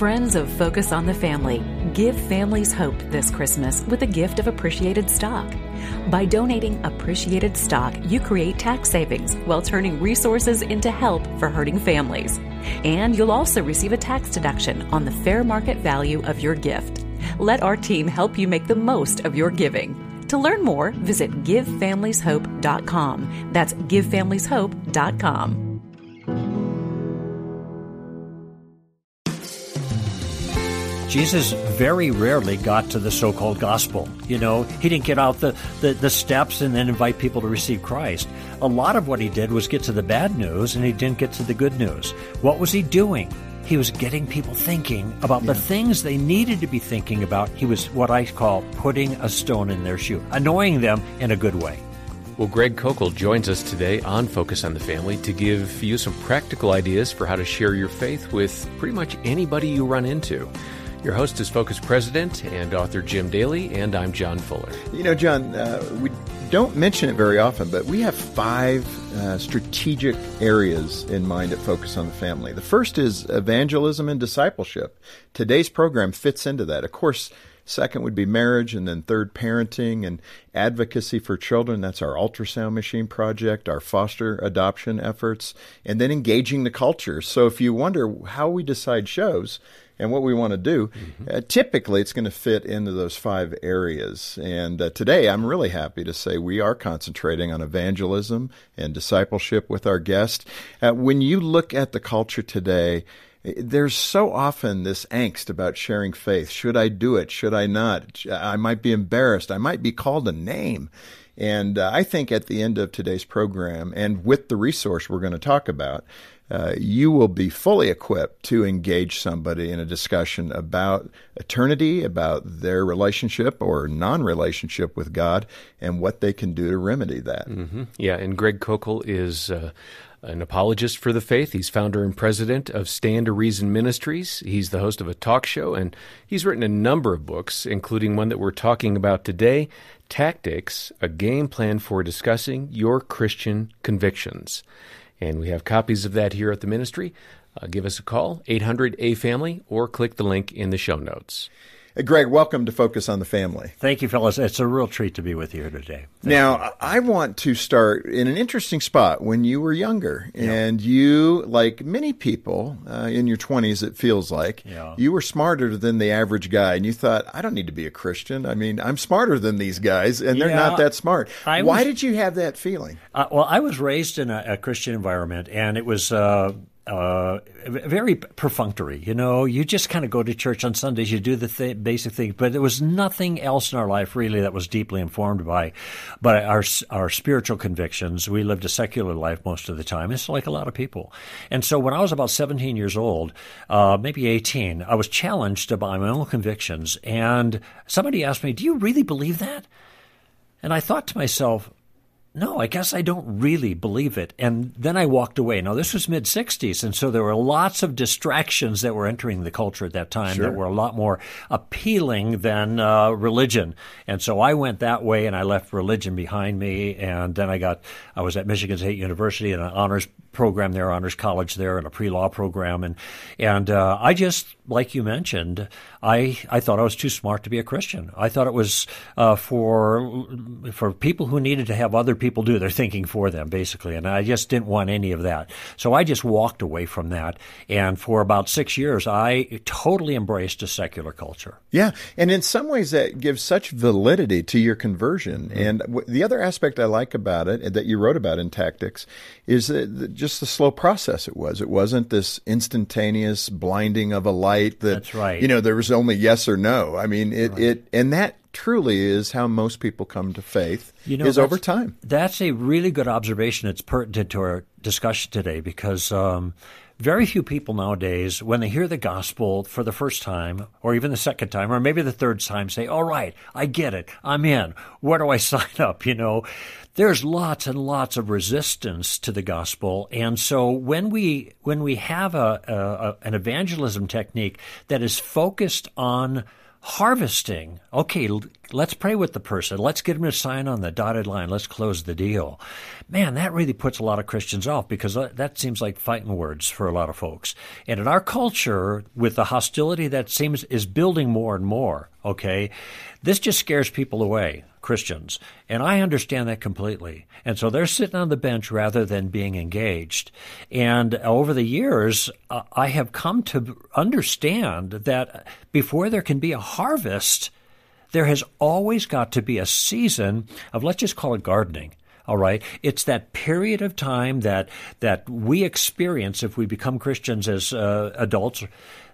Friends of Focus on the Family, give families hope this Christmas with a gift of appreciated stock. By donating appreciated stock, you create tax savings while turning resources into help for hurting families. And you'll also receive a tax deduction on the fair market value of your gift. Let our team help you make the most of your giving. To learn more, visit GiveFamiliesHope.com. That's GiveFamiliesHope.com. Jesus very rarely got to the so-called gospel. You know, he didn't get out the steps and then invite people to receive Christ. A lot of what he did was get to the bad news, and he didn't get to the good news. What was he doing? He was getting people thinking about the things they needed to be thinking about. He was what I call putting a stone in their shoe, annoying them in a good way. Well, Greg Koukl joins us today on Focus on the Family to give you some practical ideas for how to share your faith with pretty much anybody you run into. Your host is Focus President and author Jim Daly, and I'm John Fuller. You know, John, we don't mention it very often, but we have 5 strategic areas in mind at Focus on the Family. The first is evangelism and discipleship. Today's program fits into that. Of course, second would be marriage, and then third, parenting and advocacy for children. That's our ultrasound machine project, our foster adoption efforts, and then engaging the culture. So if you wonder how we decide shows and what we want to do, typically it's going to fit into those 5 areas. And today I'm really happy to say we are concentrating on evangelism and discipleship with our guest. When you look at the culture today, there's so often this angst about sharing faith. Should I do it? Should I not? I might be embarrassed. I might be called a name. And I think at the end of today's program, and with the resource we're going to talk about, you will be fully equipped to engage somebody in a discussion about eternity, about their relationship or non-relationship with God, and what they can do to remedy that. Yeah, and Greg Koukl is an apologist for the faith. He's founder and president of Stand to Reason Ministries. He's the host of a talk show, and he's written a number of books, including one that we're talking about today, Tactics, a Game Plan for Discussing Your Christian Convictions. And we have copies of that here at the ministry. Give us a call, 800-A-FAMILY, or click the link in the show notes. Greg, welcome to Focus on the Family. Thank you, fellas. It's a real treat to be with you here today. Now, I want to start in an interesting spot when you were younger. And you, like many people in your 20s, it feels like, you were smarter than the average guy. And you thought, I don't need to be a Christian. I mean, I'm smarter than these guys, and they're not that smart. Why did you have that feeling? Well, I was raised in a Christian environment, and it was very perfunctory. You know, you just kind of go to church on Sundays, you do the basic thing, but there was nothing else in our life really that was deeply informed by our spiritual convictions. We lived a secular life most of the time. It's like a lot of people. And so when I was about 17 years old, maybe 18, I was challenged by my own convictions, and somebody asked me, "Do you really believe that?" And I thought to myself, no, I guess I don't really believe it. And then I walked away. Now, this was mid-'60s, and so there were lots of distractions that were entering the culture at that time that were a lot more appealing than religion. And so I went that way, and I left religion behind me. And then I was at Michigan State University in an honors program there, honors college there, and a pre-law program. And I just, like you mentioned, I thought I was too smart to be a Christian. I thought it was for people who needed to have other people do their thinking for them, basically. And I just didn't want any of that. So I just walked away from that. And for about 6 years, I totally embraced a secular culture. Yeah. And in some ways, that gives such validity to your conversion. And the other aspect I like about it, that you wrote about in Tactics, is just the slow process it was. It wasn't this instantaneous blinding of a light that, that's right. You know, there was only yes or no. I mean, and that truly is how most people come to faith, is over time. That's a really good observation. It's pertinent to our discussion today because very few people nowadays, when they hear the gospel for the first time or even the second time or maybe the third time, say, all right, I get it. I'm in. Where do I sign up? You know, there's lots and lots of resistance to the gospel. And so when we have an evangelism technique that is focused on harvesting. Okay, let's pray with the person. Let's get them to sign on the dotted line. Let's close the deal. Man, that really puts a lot of Christians off because that seems like fighting words for a lot of folks. And in our culture, with the hostility that is building more and more, okay, this just scares people away, Christians. And I understand that completely. And so they're sitting on the bench rather than being engaged. And over the years, I have come to understand that before there can be a harvest, there has always got to be a season of, let's just call it gardening. All right. It's that period of time that we experience if we become Christians as adults,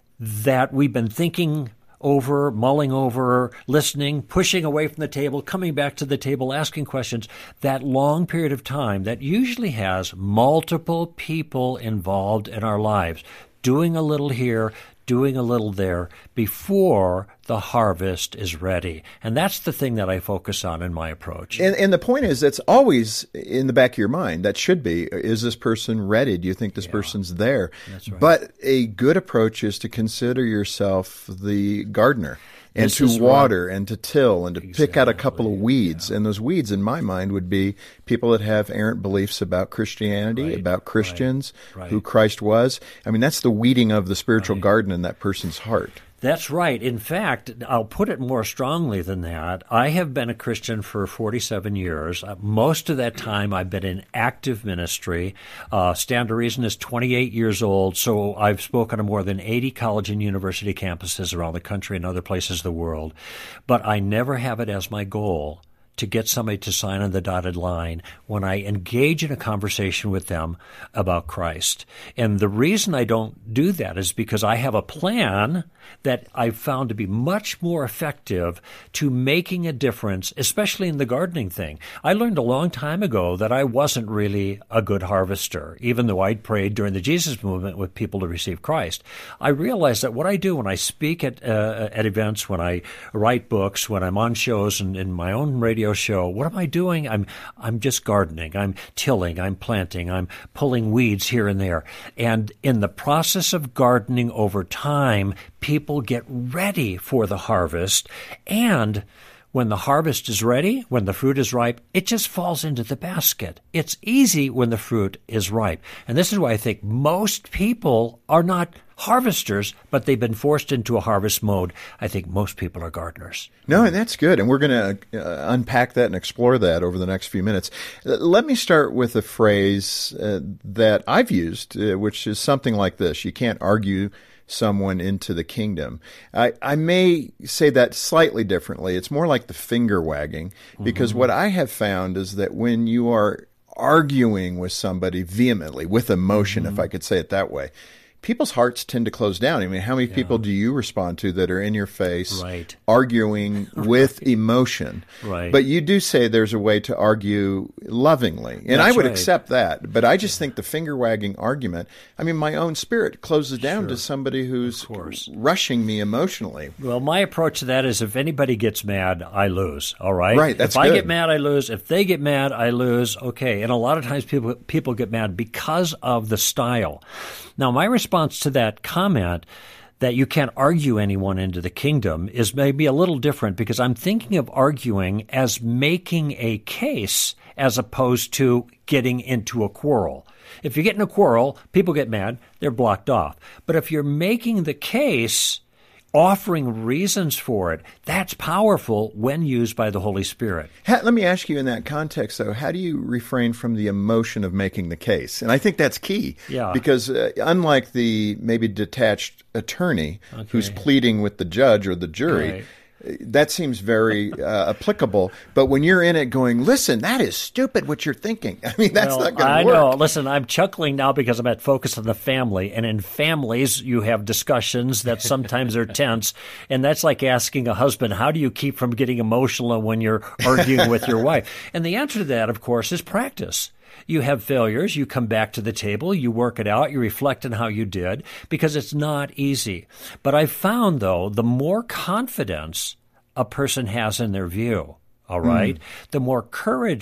that we've been thinking over, mulling over, listening, pushing away from the table, coming back to the table, asking questions, that long period of time that usually has multiple people involved in our lives, doing a little here, doing a little there before the harvest is ready. And that's the thing that I focus on in my approach. And the point is, that's always in the back of your mind. That should be, is this person ready? Do you think this person's there? That's right. But a good approach is to consider yourself the gardener. And to water and to till and to pick out a couple of weeds. Yeah. And those weeds, in my mind, would be people that have errant beliefs about Christianity, about Christians, who Christ was. I mean, that's the weeding of the spiritual garden in that person's heart. That's right. In fact, I'll put it more strongly than that. I have been a Christian for 47 years. Most of that time I've been in active ministry. Stand to Reason is 28 years old, so I've spoken to more than 80 college and university campuses around the country and other places of the world. But I never have it as my goal to get somebody to sign on the dotted line when I engage in a conversation with them about Christ. And the reason I don't do that is because I have a plan that I've found to be much more effective to making a difference, especially in the gardening thing. I learned a long time ago that I wasn't really a good harvester, even though I'd prayed during the Jesus movement with people to receive Christ. I realized that what I do when I speak at events, when I write books, when I'm on shows and in my own radio show, what am I doing? I'm just gardening. I'm tilling. I'm planting. I'm pulling weeds here and there. And in the process of gardening over time, people get ready for the harvest. And when the harvest is ready, when the fruit is ripe, it just falls into the basket. It's easy when the fruit is ripe. And this is why I think most people are not harvesters, but they've been forced into a harvest mode. I think most people are gardeners. No, and that's good. And we're going to unpack that and explore that over the next few minutes. Let me start with a phrase that I've used, which is something like this: you can't argue someone into the kingdom. I may say that slightly differently. It's more like the finger wagging, because what I have found is that when you are arguing with somebody vehemently, with emotion, if I could say it that way, people's hearts tend to close down. I mean, how many people do you respond to that are in your face, arguing with emotion? Right. But you do say there's a way to argue lovingly, and I would accept that. But I just think the finger-wagging argument, I mean, my own spirit closes down to somebody who's rushing me emotionally. Well, my approach to that is if anybody gets mad, I lose, all right? Right, that's good. If I get mad, I lose. If they get mad, I lose. Okay, and a lot of times people get mad because of the style. Now, my response to that comment that you can't argue anyone into the kingdom is maybe a little different, because I'm thinking of arguing as making a case as opposed to getting into a quarrel. If you get in a quarrel, people get mad, they're blocked off. But if you're making the case, offering reasons for it, that's powerful when used by the Holy Spirit. Let me ask you in that context, though, how do you refrain from the emotion of making the case? And I think that's key. Yeah. Because unlike the maybe detached attorney who's pleading with the judge or the jury, that seems very applicable. But when you're in it going, listen, that is stupid what you're thinking. I mean, that's not going to work. I know. Listen, I'm chuckling now because I'm at Focus on the Family. And in families, you have discussions that sometimes are tense. And that's like asking a husband, how do you keep from getting emotional when you're arguing with your wife? And the answer to that, of course, is practice. You have failures, you come back to the table, you work it out, you reflect on how you did, because it's not easy. But I've found, though, the more confidence a person has in their view, all right, the more courage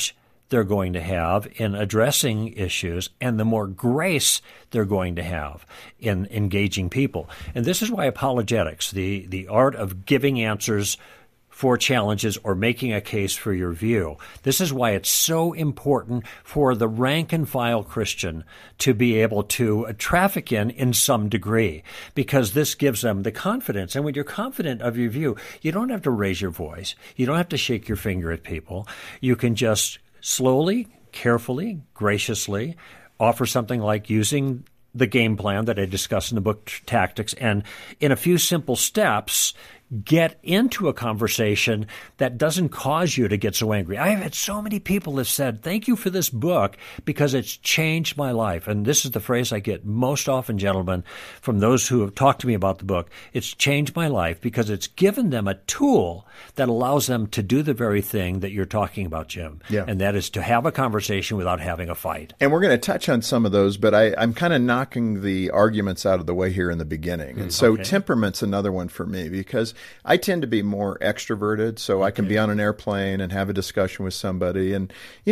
they're going to have in addressing issues and the more grace they're going to have in engaging people. And this is why apologetics, the art of giving answers for challenges or making a case for your view. This is why it's so important for the rank and file Christian to be able to traffic in some degree, because this gives them the confidence. And when you're confident of your view, you don't have to raise your voice. You don't have to shake your finger at people. You can just slowly, carefully, graciously offer something like using the game plan that I discuss in the book Tactics, and in a few simple steps, get into a conversation that doesn't cause you to get so angry. I've had so many people have said, thank you for this book because it's changed my life. And this is the phrase I get most often, gentlemen, from those who have talked to me about the book. It's changed my life because it's given them a tool that allows them to do the very thing that you're talking about, Jim. Yeah. And that is to have a conversation without having a fight. And we're going to touch on some of those, but I'm kind of knocking the arguments out of the way here in the beginning. And so temperament's another one for me because I tend to be more extroverted, so I can be on an airplane and have a discussion with somebody. And,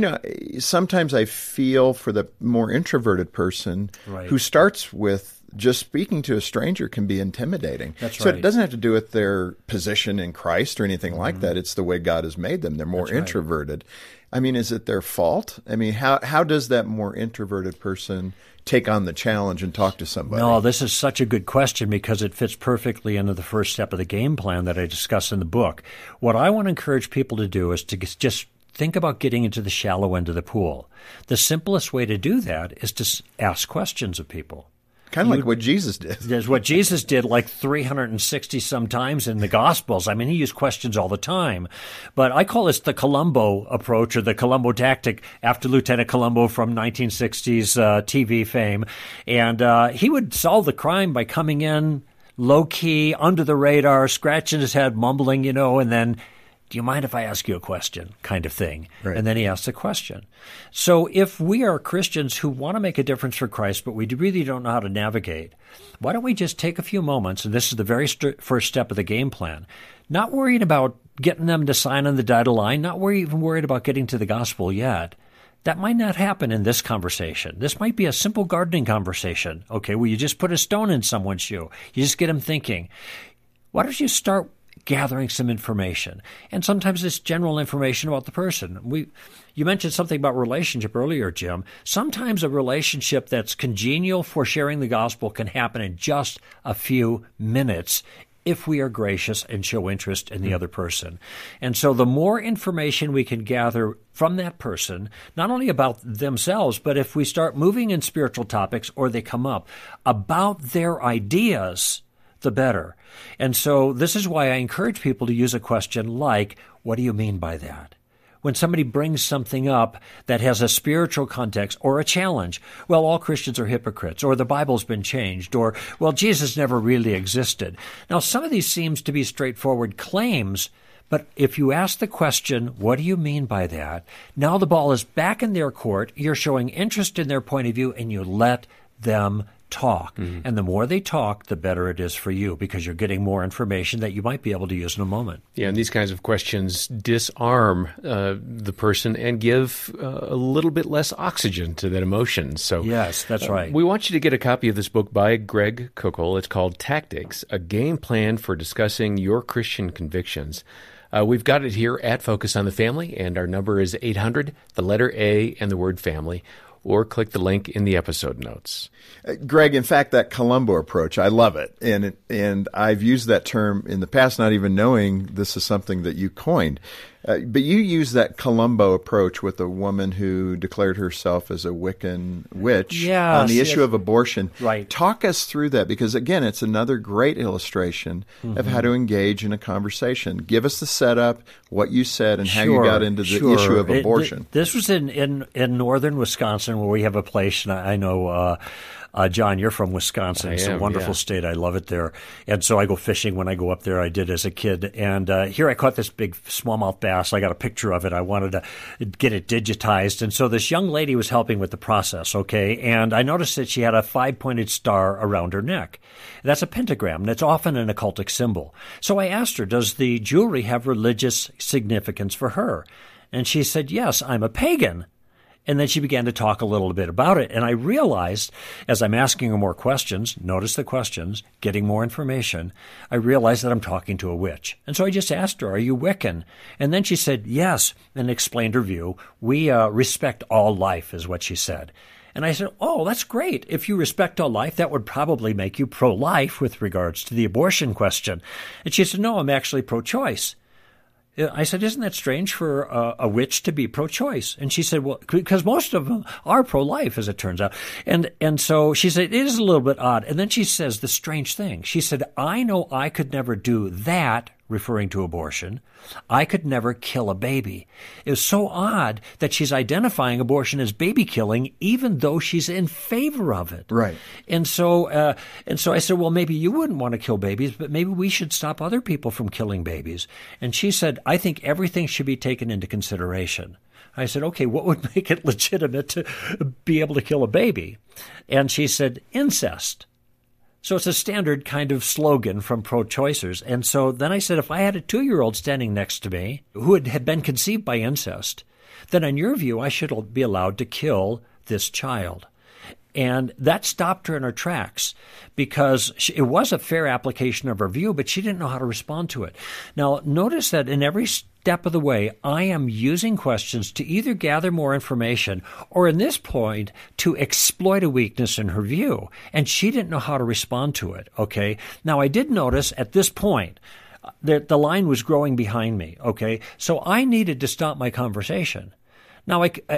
sometimes I feel for the more introverted person who starts with just speaking to a stranger can be intimidating. That's so right. it doesn't have to do with their position in Christ or anything like that. It's the way God has made them. They're more introverted. I mean, is it their fault? I mean, how does that more introverted person take on the challenge and talk to somebody? No, this is such a good question because it fits perfectly into the first step of the game plan that I discuss in the book. What I want to encourage people to do is to just think about getting into the shallow end of the pool. The simplest way to do that is to ask questions of people. Kind of like what Jesus did. There's what Jesus did like 360 some times in the Gospels. I mean, he used questions all the time. But I call this the Columbo approach or the Columbo tactic after Lieutenant Columbo from 1960s TV fame. And he would solve the crime by coming in low-key, under the radar, scratching his head, mumbling, and then, do you mind if I ask you a question, kind of thing. Right. And then he asks a question. So if we are Christians who want to make a difference for Christ, but we really don't know how to navigate, why don't we just take a few moments, and this is the very first step of the game plan, not worried about getting them to sign on the dotted line, not even worried about getting to the gospel yet. That might not happen in this conversation. This might be a simple gardening conversation, okay, where you just put a stone in someone's shoe. You just get them thinking. Why don't you start gathering some information? And sometimes it's general information about the person. You mentioned something about relationship earlier, Jim. Sometimes a relationship that's congenial for sharing the gospel can happen in just a few minutes if we are gracious and show interest in the other person. And so the more information we can gather from that person, not only about themselves, but if we start moving in spiritual topics or they come up, about their ideas, the better. And so this is why I encourage people to use a question like, what do you mean by that? When somebody brings something up that has a spiritual context or a challenge, well, all Christians are hypocrites, or the Bible's been changed, or, well, Jesus never really existed. Now, some of these seems to be straightforward claims, but if you ask the question, what do you mean by that? Now the ball is back in their court, you're showing interest in their point of view, and you let them talk. And the more they talk, the better it is for you because you're getting more information that you might be able to use in a moment. Yeah, and these kinds of questions disarm the person and give a little bit less oxygen to that emotion. So yes, that's right. We want you to get a copy of this book by Greg Koukl. It's called Tactics, a game plan for discussing your Christian convictions. We've got it here at Focus on the Family, and our number is 800, the letter A, and the word family, or click the link in the episode notes. Greg, in fact, that Columbo approach, I love it. And I've used that term in the past, not even knowing this is something that you coined. But you use that Columbo approach with a woman who declared herself as a Wiccan witch on the issue of abortion. Right. Talk us through that because, again, it's another great illustration of how to engage in a conversation. Give us the setup, what you said, and how you got into the issue of abortion. This was in northern Wisconsin where we have a place, and I know John, you're from Wisconsin. It's a wonderful state. I love it there. And so I go fishing when I go up there. I did as a kid. And here I caught this big smallmouth bass. I got a picture of it. I wanted to get it digitized. And so this young lady was helping with the process, okay? And I noticed that she had a 5-pointed star around her neck. That's a pentagram. That's often an occultic symbol. So I asked her, does the jewelry have religious significance for her? And she said, yes, I'm a pagan. And then she began to talk a little bit about it. And I realized, as I'm asking her more questions, notice the questions, getting more information, I realized that I'm talking to a witch. And so I just asked her, are you Wiccan? And then she said, yes, and explained her view. We respect all life, is what she said. And I said, oh, that's great. If you respect all life, that would probably make you pro-life with regards to the abortion question. And she said, no, I'm actually pro-choice. I said, isn't that strange for a witch to be pro-choice? And she said, well, because most of them are pro-life, as it turns out. And so she said, it is a little bit odd. And then she says the strange thing. She said, I know I could never do that, referring to abortion. I could never kill a baby. It was so odd that she's identifying abortion as baby killing, even though she's in favor of it. Right. And so I said, well, maybe you wouldn't want to kill babies, but maybe we should stop other people from killing babies. And she said, I think everything should be taken into consideration. I said, okay, what would make it legitimate to be able to kill a baby? And she said, incest. So it's a standard kind of slogan from pro-choicers. And so then I said, if I had a 2-year-old standing next to me who had been conceived by incest, then in your view, I should be allowed to kill this child. And that stopped her in her tracks because it was a fair application of her view, but she didn't know how to respond to it. Now, notice that in every step of the way, I am using questions to either gather more information or, in this point, to exploit a weakness in her view. And she didn't know how to respond to it, okay? Now, I did notice at this point that the line was growing behind me, okay? So I needed to stop my conversation. Now,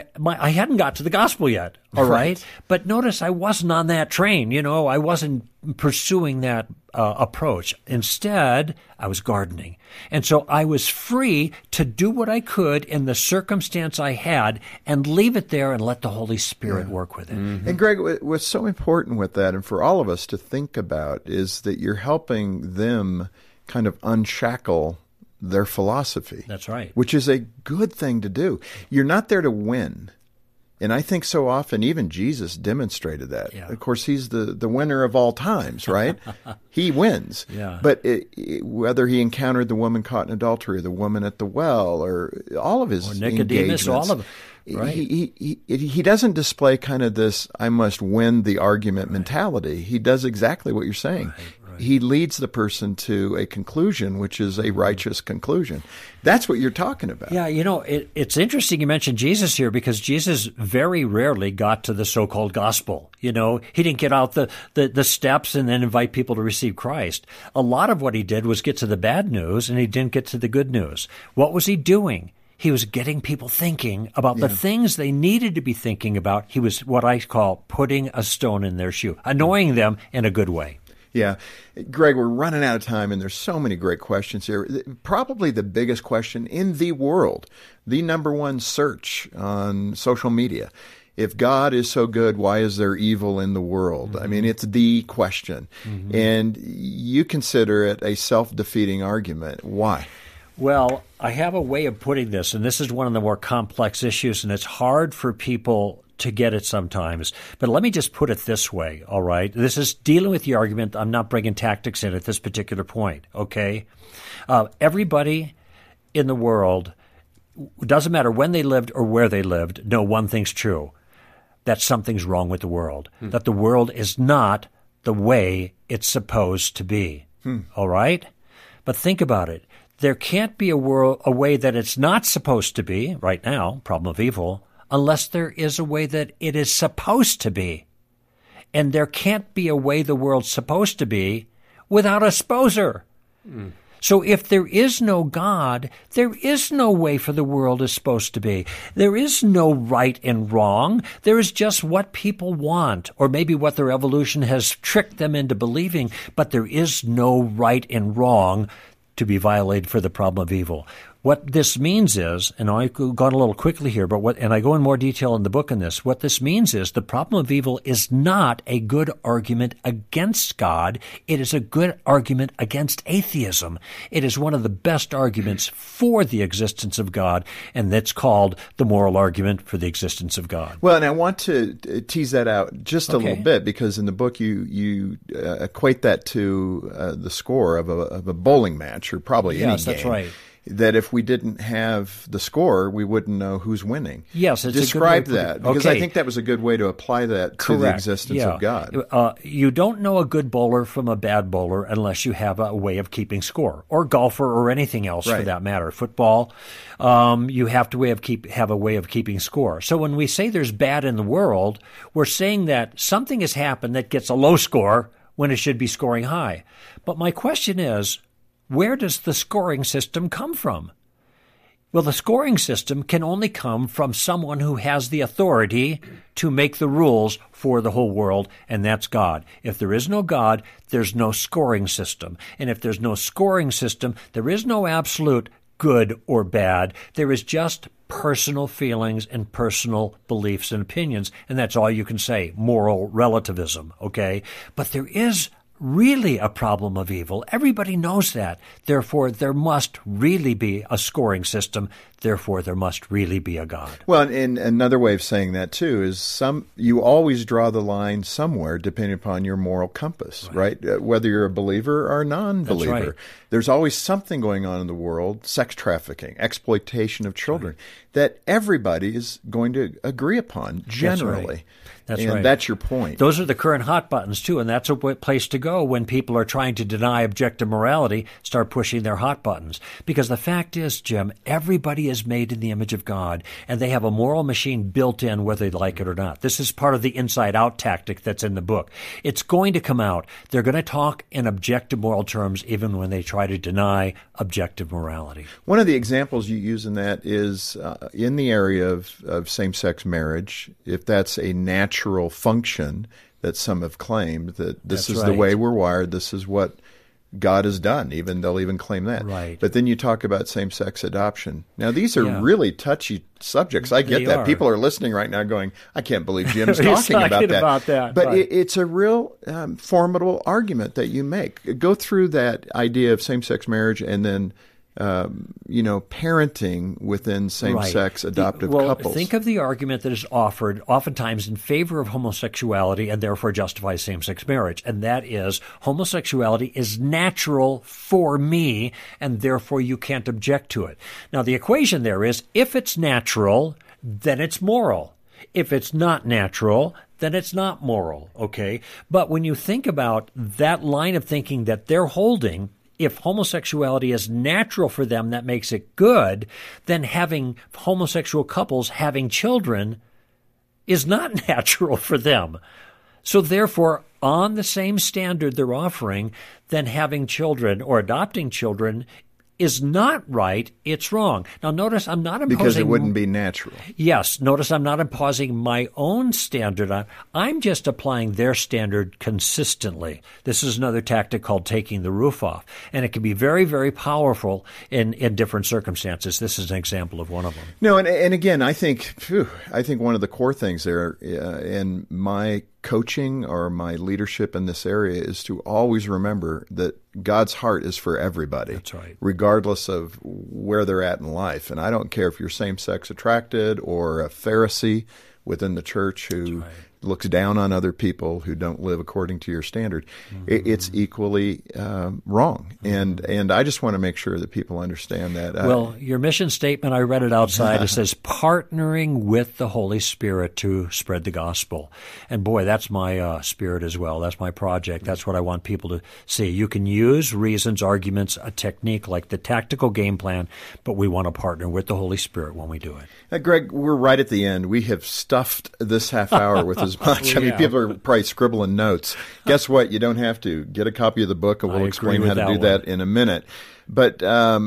I hadn't got to the gospel yet, all right? But notice I wasn't on that train, I wasn't pursuing that approach. Instead, I was gardening. And so I was free to do what I could in the circumstance I had and leave it there and let the Holy Spirit work with it. Mm-hmm. And Greg, what's so important with that, and for all of us to think about, is that you're helping them kind of unshackle their philosophy. That's right. Which is a good thing to do. You're not there to win. And I think so often even Jesus demonstrated that. Yeah. Of course, he's the winner of all times, right? He wins. Yeah. But whether he encountered the woman caught in adultery or the woman at the well or all of his Nicodemus, all of them. Right. He doesn't display kind of this I must win the argument mentality. He does exactly what you're saying. Right. He leads the person to a conclusion, which is a righteous conclusion. That's what you're talking about. Yeah, it's interesting you mentioned Jesus here because Jesus very rarely got to the so-called gospel. He didn't get out the steps and then invite people to receive Christ. A lot of what he did was get to the bad news, and he didn't get to the good news. What was he doing? He was getting people thinking about the things they needed to be thinking about. He was what I call putting a stone in their shoe, annoying them in a good way. Yeah. Greg, we're running out of time, and there's so many great questions here. Probably the biggest question in the world, the number one search on social media. If God is so good, why is there evil in the world? Mm-hmm. I mean, it's the question. Mm-hmm. And you consider it a self-defeating argument. Why? Well, I have a way of putting this, and this is one of the more complex issues, and it's hard for people to get it sometimes. But let me just put it this way, all right? This is dealing with the argument. I'm not bringing tactics in at this particular point, okay? Everybody in the world, doesn't matter when they lived or where they lived, know one thing's true, that something's wrong with the world, that the world is not the way it's supposed to be, all right? But think about it. There can't be a way that it's not supposed to be, right now, problem of evil, unless there is a way that it is supposed to be. And there can't be a way the world's supposed to be without a sposer. So if there is no God, there is no way for the world is supposed to be. There is no right and wrong. There is just what people want, or maybe what their evolution has tricked them into believing, but there is no right and wrong to be violated for the problem of evil. What this means is, and I've gone a little quickly here, and I go in more detail in the book on this, what this means is the problem of evil is not a good argument against God. It is a good argument against atheism. It is one of the best arguments for the existence of God, and that's called the moral argument for the existence of God. Well, and I want to tease that out just a little bit, because in the book you equate that to the score of a bowling match, or probably any game. Yes, that's right. that if we didn't have the score, we wouldn't know who's winning. Yes, it's describe a good way that, because I think that was a good way to apply that to the existence of God. You don't know a good bowler from a bad bowler unless you have a way of keeping score, or golfer, or anything else for that matter. Football, you have to have a way of keeping score. So when we say there's bad in the world, we're saying that something has happened that gets a low score when it should be scoring high. But my question is, where does the scoring system come from? Well, the scoring system can only come from someone who has the authority to make the rules for the whole world, and that's God. If there is no God, there's no scoring system. And if there's no scoring system, there is no absolute good or bad. There is just personal feelings and personal beliefs and opinions, and that's all you can say, moral relativism, okay? But there is really a problem of evil. Everybody knows that. Therefore, there must really be a scoring system. Therefore, there must really be a God. Well, and another way of saying that, too, is you always draw the line somewhere depending upon your moral compass, right? Whether you're a believer or a non-believer. That's right. There's always something going on in the world, sex trafficking, exploitation of children, that everybody is going to agree upon generally. That's right. That's your point. Those are the current hot buttons, too, and that's a place to go when people are trying to deny objective morality, start pushing their hot buttons. Because the fact is, Jim, everybody is made in the image of God, and they have a moral machine built in whether they like it or not. This is part of the inside-out tactic that's in the book. It's going to come out. They're going to talk in objective moral terms even when they try to deny objective morality. One of the examples you use in that is in the area of same-sex marriage, if that's a natural function that some have claimed, that this is the way we're wired, this is what God has done, they'll even claim that. Right. But then you talk about same-sex adoption. Now, these are really touchy subjects. I get that. People are listening right now going, I can't believe Jim's talking about that. But it's a real formidable argument that you make. Go through that idea of same-sex marriage and then parenting within same-sex adoptive couples. Think of the argument that is offered oftentimes in favor of homosexuality and therefore justifies same-sex marriage, and that is homosexuality is natural for me, and therefore you can't object to it. Now, the equation there is if it's natural, then it's moral. If it's not natural, then it's not moral, okay? But when you think about that line of thinking that they're holding, if homosexuality is natural for them, that makes it good, then having homosexual couples having children is not natural for them. So therefore, on the same standard they're offering, then having children or adopting children is not right, it's wrong. Now notice I'm not imposing... Because it wouldn't be natural. Yes. Notice I'm not imposing my own standard on. I'm just applying their standard consistently. This is another tactic called taking the roof off. And it can be very, very powerful in different circumstances. This is an example of one of them. No, and again, I think one of the core things there in my coaching or my leadership in this area is to always remember that God's heart is for everybody. That's right. Regardless of where they're at in life. And I don't care if you're same-sex attracted or a Pharisee within the church who looks down on other people who don't live according to your standard. Mm-hmm. It's equally wrong. Mm-hmm. And I just want to make sure that people understand that. Well, your mission statement, I read it outside. It says, partnering with the Holy Spirit to spread the gospel. And boy, that's my spirit as well. That's my project. That's what I want people to see. You can use reasons, arguments, a technique like the tactical game plan, but we want to partner with the Holy Spirit when we do it. Greg, we're right at the end. We have stuffed this half hour with as much. I mean, people are probably scribbling notes. Guess what? You don't have to. Get a copy of the book, and we'll explain how to do that in a minute. But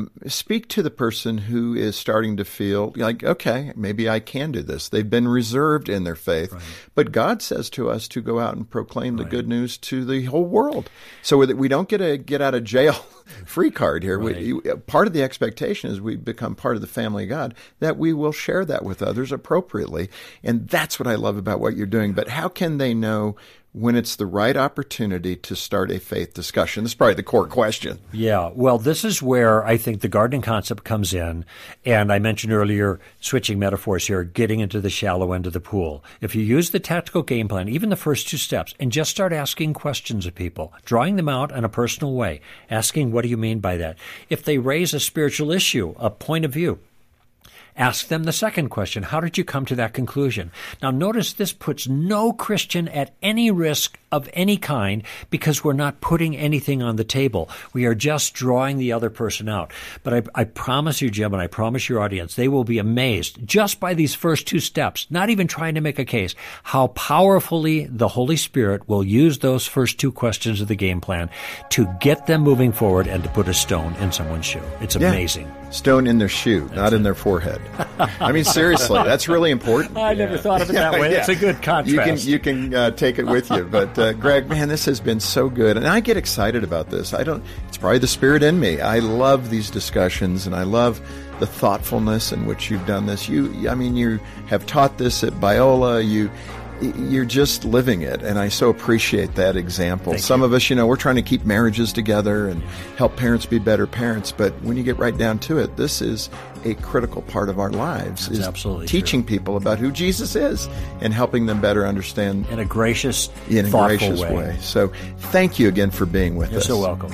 speak to the person who is starting to feel like, okay, maybe I can do this. They've been reserved in their faith. Right. But God says to us to go out and proclaim the good news to the whole world. So that we don't get a get-out-of-jail-free card here. Right. Part of the expectation is we become part of the family of God, that we will share that with others appropriately. And that's what I love about what you're doing. But how can they know when it's the right opportunity to start a faith discussion? This is probably the core question. Yeah, well, this is where I think the gardening concept comes in. And I mentioned earlier, switching metaphors here, getting into the shallow end of the pool. If you use the tactical game plan, even the first 2 steps, and just start asking questions of people, drawing them out in a personal way, asking, what do you mean by that? If they raise a spiritual issue, a point of view, ask them the second question. How did you come to that conclusion? Now, notice this puts no Christian at any risk of any kind because we're not putting anything on the table. We are just drawing the other person out. But I promise you, Jim, and I promise your audience, they will be amazed just by these first 2 steps, not even trying to make a case, how powerfully the Holy Spirit will use those first 2 questions of the game plan to get them moving forward and to put a stone in someone's shoe. It's amazing. Yeah. Stone in their shoe, not in their forehead. I mean, seriously, that's really important. I never thought of it that way. It's a good contrast. You can take it with you. But Greg, man, this has been so good. And I get excited about this. It's probably the Spirit in me. I love these discussions, and I love the thoughtfulness in which you've done this. You have taught this at Biola. You're just living it, and I so appreciate that example. Some of us, we're trying to keep marriages together and help parents be better parents, but when you get right down to it, this is a critical part of our lives. That's is absolutely teaching true. people about who Jesus is and helping them better understand in a gracious, thoughtful way. So thank you again for being with us. You're so welcome.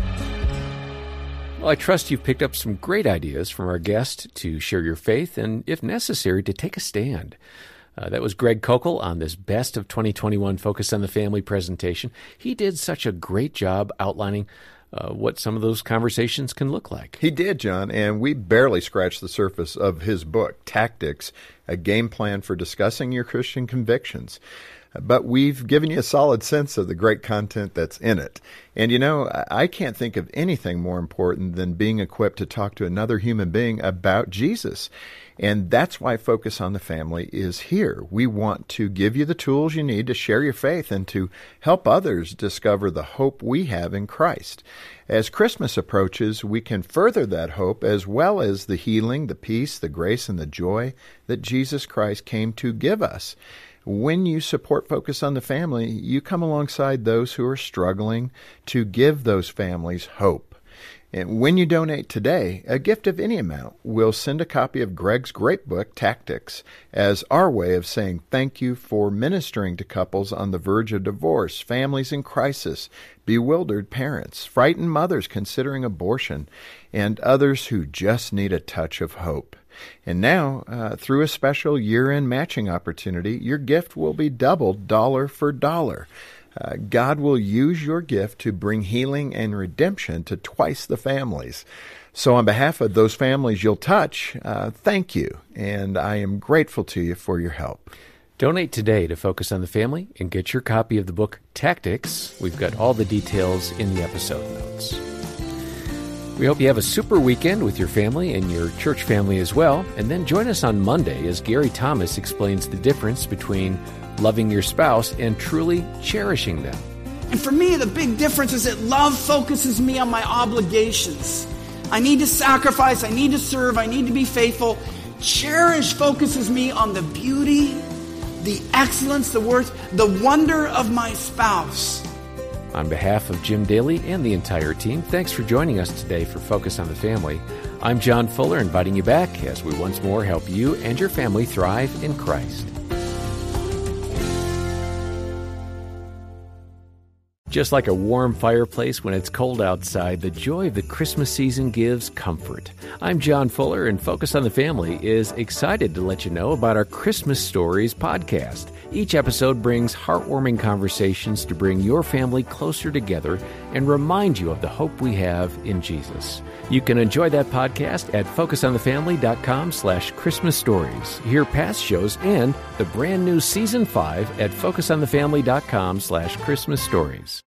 Well, I trust you've picked up some great ideas from our guest to share your faith and, if necessary, to take a stand. That was Greg Koukl on this Best of 2021 Focus on the Family presentation. He did such a great job outlining what some of those conversations can look like. He did, John, and we barely scratched the surface of his book, Tactics, a game plan for discussing your Christian convictions. But we've given you a solid sense of the great content that's in it. And I can't think of anything more important than being equipped to talk to another human being about Jesus. And that's why Focus on the Family is here. We want to give you the tools you need to share your faith and to help others discover the hope we have in Christ. As Christmas approaches, we can further that hope as well as the healing, the peace, the grace, and the joy that Jesus Christ came to give us. When you support Focus on the Family, you come alongside those who are struggling to give those families hope. And when you donate today, a gift of any amount, we'll send a copy of Greg's great book, Tactics, as our way of saying thank you for ministering to couples on the verge of divorce, families in crisis, bewildered parents, frightened mothers considering abortion, and others who just need a touch of hope. And now, through a special year-end matching opportunity, your gift will be doubled dollar for dollar. God will use your gift to bring healing and redemption to twice the families. So on behalf of those families you'll touch, thank you, and I am grateful to you for your help. Donate today to Focus on the Family and get your copy of the book Tactics. We've got all the details in the episode notes. We hope you have a super weekend with your family and your church family as well. And then join us on Monday as Gary Thomas explains the difference between loving your spouse and truly cherishing them. And for me, the big difference is that love focuses me on my obligations. I need to sacrifice, I need to serve, I need to be faithful. Cherish focuses me on the beauty, the excellence, the worth, the wonder of my spouse. On behalf of Jim Daly and the entire team, thanks for joining us today for Focus on the Family. I'm John Fuller, inviting you back as we once more help you and your family thrive in Christ. Just like a warm fireplace when it's cold outside, the joy of the Christmas season gives comfort. I'm John Fuller, and Focus on the Family is excited to let you know about our Christmas Stories podcast. Each episode brings heartwarming conversations to bring your family closer together and remind you of the hope we have in Jesus. You can enjoy that podcast at focusonthefamily.com/Christmas Stories. Hear past shows and the brand new Season 5 at focusonthefamily.com/Christmas Stories.